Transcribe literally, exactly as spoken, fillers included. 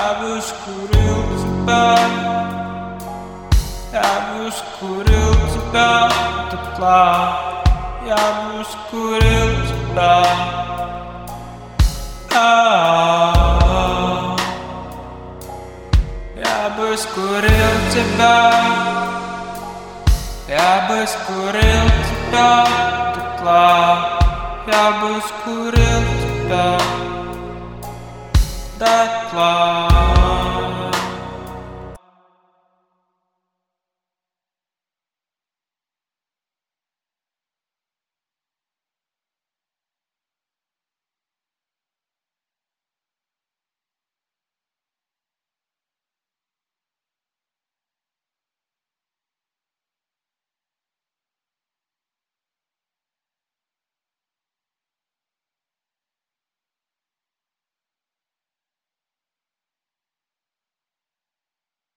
бы ускорил тебя, я бы ускорил тебя дотла, я бы ускорил тебя. А-а-а. Я бы ускорил тебя, я бы ускорил тебя дотла, я бы ускорил тебя дотла.